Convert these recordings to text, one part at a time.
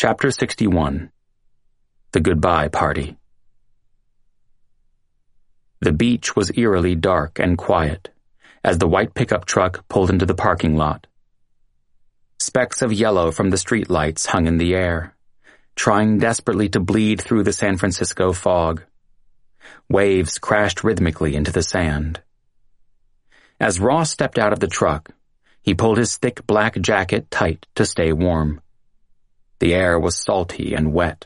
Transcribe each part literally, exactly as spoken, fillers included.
Chapter sixty-one. The Goodbye Party. The beach was eerily dark and quiet as the white pickup truck pulled into the parking lot. Specks of yellow from the streetlights hung in the air, trying desperately to bleed through the San Francisco fog. Waves crashed rhythmically into the sand. As Ross stepped out of the truck, he pulled his thick black jacket tight to stay warm. The air was salty and wet.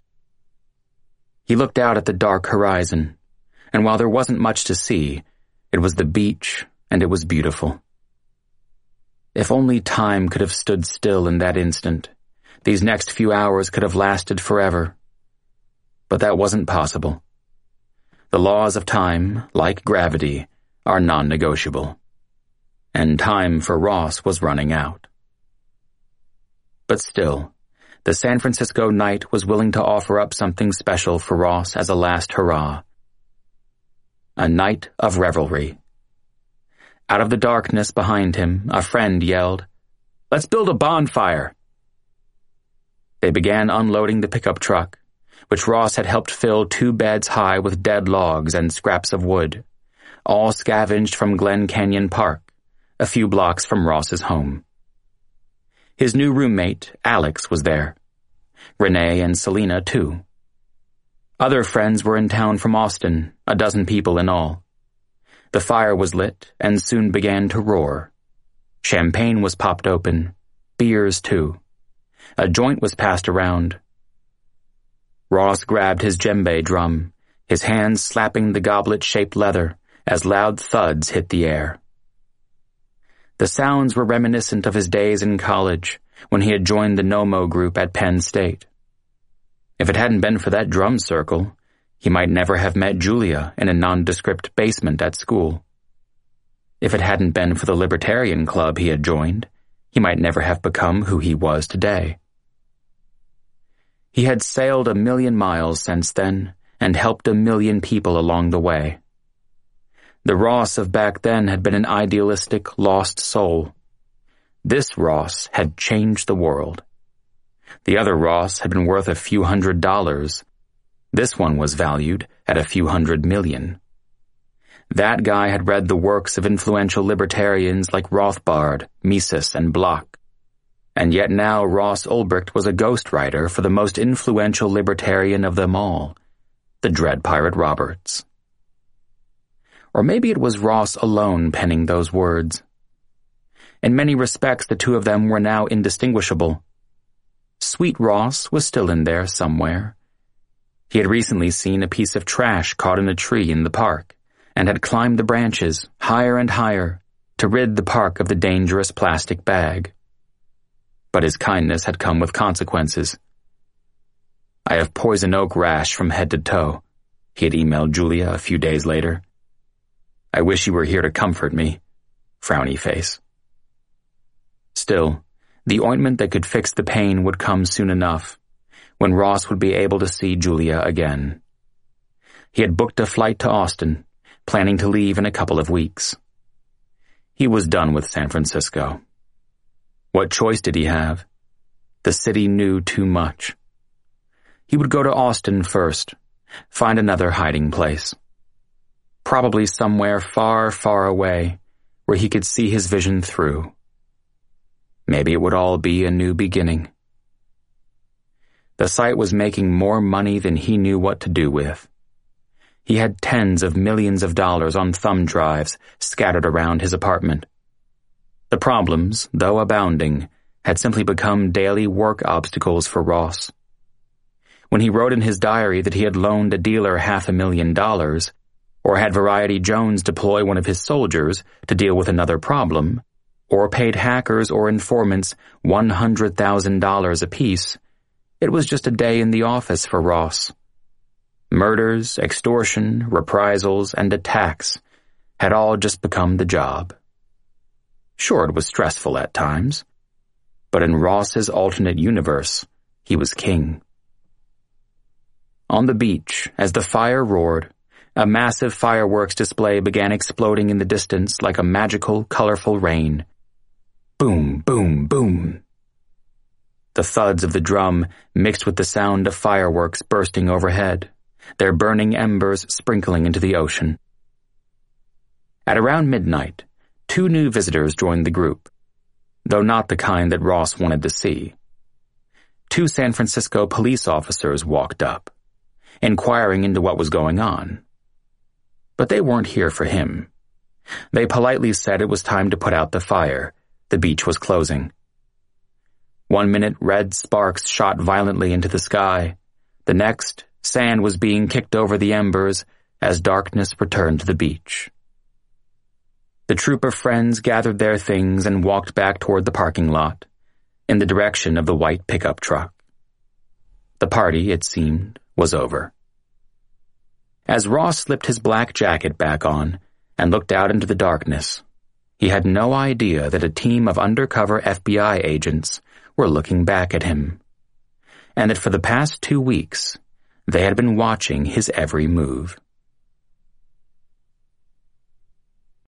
He looked out at the dark horizon, and while there wasn't much to see, it was the beach, and it was beautiful. If only time could have stood still in that instant, these next few hours could have lasted forever. But that wasn't possible. The laws of time, like gravity, are non-negotiable. And time for Ross was running out. But still, the San Francisco night was willing to offer up something special for Ross as a last hurrah. A night of revelry. Out of the darkness behind him, a friend yelled, "Let's build a bonfire!" They began unloading the pickup truck, which Ross had helped fill two beds high with dead logs and scraps of wood, all scavenged from Glen Canyon Park, a few blocks from Ross's home. His new roommate, Alex, was there. Renee and Selena, too. Other friends were in town from Austin, a dozen people in all. The fire was lit and soon began to roar. Champagne was popped open, beers too. A joint was passed around. Ross grabbed his djembe drum, his hands slapping the goblet-shaped leather as loud thuds hit the air. The sounds were reminiscent of his days in college, when he had joined the Nomo group at Penn State. If it hadn't been for that drum circle, he might never have met Julia in a nondescript basement at school. If it hadn't been for the Libertarian Club he had joined, he might never have become who he was today. He had sailed a million miles since then and helped a million people along the way. The Ross of back then had been an idealistic, lost soul. This Ross had changed the world. The other Ross had been worth a few hundred dollars. This one was valued at a few hundred million. That guy had read the works of influential libertarians like Rothbard, Mises, and Bloch. And yet now Ross Ulbricht was a ghostwriter for the most influential libertarian of them all, the Dread Pirate Roberts. Or maybe it was Ross alone penning those words. In many respects, the two of them were now indistinguishable. Sweet Ross was still in there somewhere. He had recently seen a piece of trash caught in a tree in the park, and had climbed the branches, higher and higher, to rid the park of the dangerous plastic bag. But his kindness had come with consequences. "I have poison oak rash from head to toe," he had emailed Julia a few days later. "I wish you were here to comfort me." Frowny face. Still, the ointment that could fix the pain would come soon enough, when Ross would be able to see Julia again. He had booked a flight to Austin, planning to leave in a couple of weeks. He was done with San Francisco. What choice did he have? The city knew too much. He would go to Austin first, find another hiding place. Probably somewhere far, far away, where he could see his vision through. Maybe it would all be a new beginning. The site was making more money than he knew what to do with. He had tens of millions of dollars on thumb drives scattered around his apartment. The problems, though abounding, had simply become daily work obstacles for Ross. When he wrote in his diary that he had loaned a dealer half a million dollars, or had Variety Jones deploy one of his soldiers to deal with another problem, or paid hackers or informants one hundred thousand dollars apiece, it was just a day in the office for Ross. Murders, extortion, reprisals, and attacks had all just become the job. Sure, it was stressful at times, but in Ross's alternate universe, he was king. On the beach, as the fire roared, a massive fireworks display began exploding in the distance like a magical, colorful rain. Boom, boom, boom. The thuds of the drum mixed with the sound of fireworks bursting overhead, their burning embers sprinkling into the ocean. At around midnight, two new visitors joined the group, though not the kind that Ross wanted to see. Two San Francisco police officers walked up, inquiring into what was going on. But they weren't here for him. They politely said it was time to put out the fire. The beach was closing. One minute, red sparks shot violently into the sky. The next, sand was being kicked over the embers as darkness returned to the beach. The troop of friends gathered their things and walked back toward the parking lot, in the direction of the white pickup truck. The party, it seemed, was over. As Ross slipped his black jacket back on and looked out into the darkness, he had no idea that a team of undercover F B I agents were looking back at him, and that for the past two weeks they had been watching his every move.